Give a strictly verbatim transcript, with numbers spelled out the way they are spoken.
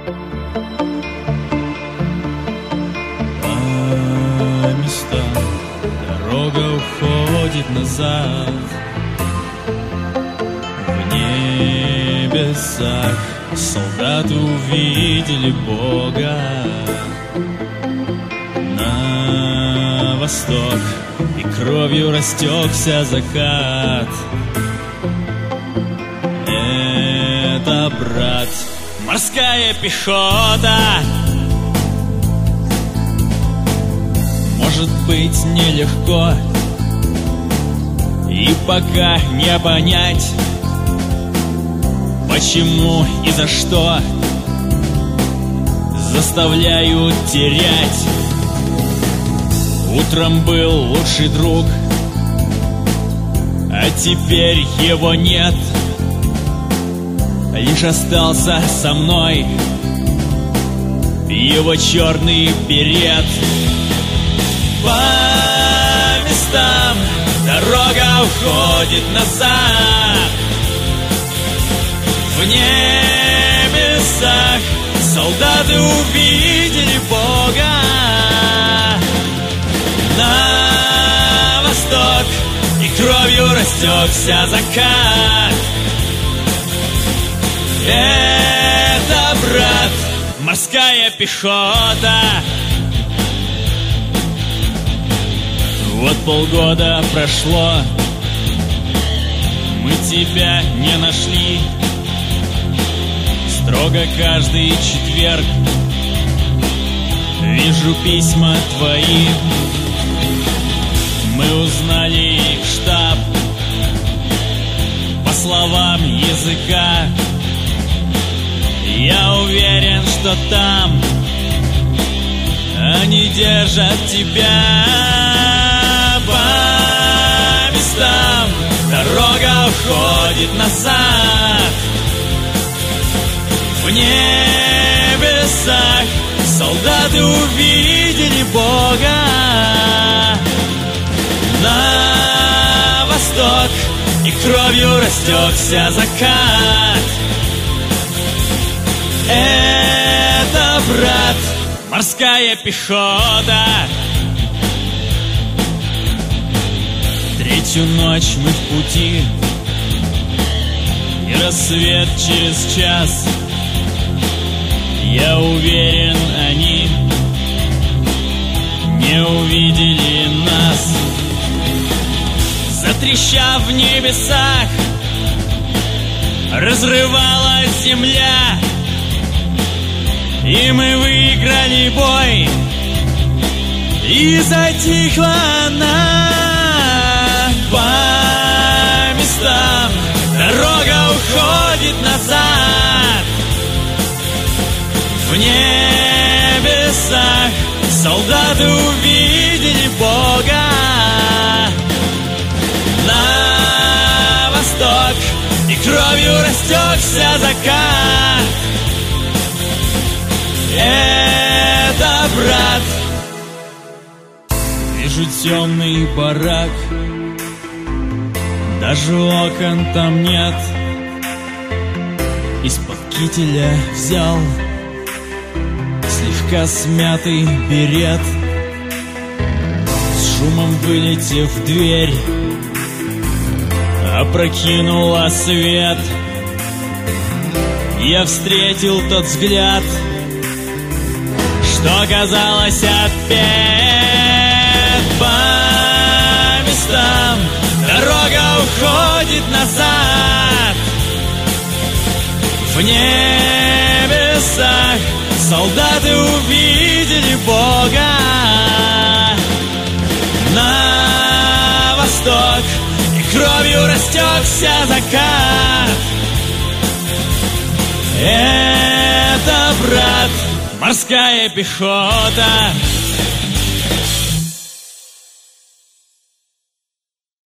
По местам дорога уходит назад. В небесах солдаты увидели Бога. На восток и кровью растекся закат. Это, брат, морская пехота. Может быть, нелегко и пока не понять, почему и за что заставляют терять. Утром был лучший друг, а теперь его нет. Лишь остался со мной его черный берет. По местам дорога уходит назад. В небесах солдаты увидели Бога. На восток и кровью растекся закат. Это, брат, морская пехота. Вот полгода прошло, мы тебя не нашли. Строго каждый четверг вижу письма твои. Мы узнали их штаб по словам языка. Я уверен, что там они держат тебя. По местам дорога уходит назад. В небесах солдаты увидели Бога. На восток и кровью растекся закат. Это, брат, морская пехота. Третью ночь мы в пути, и рассвет через час. Я уверен, они не увидели нас. Затрещав в небесах, разрывалась земля, и мы выиграли бой, и затихла она. По местам дорога уходит назад. В небесах солдаты увидели Бога. На восток и кровью растекся закат. Это, брат, вижу темный барак. Даже окон там нет. Из-под кителя взял слегка смятый берет. С шумом вылетев в дверь, опрокинула свет. Я встретил тот взгляд, что казалось отпет. По местам дорога уходит назад. В небесах солдаты увидели Бога. На восток и кровью растекся закат. Это, брат, морская пехота.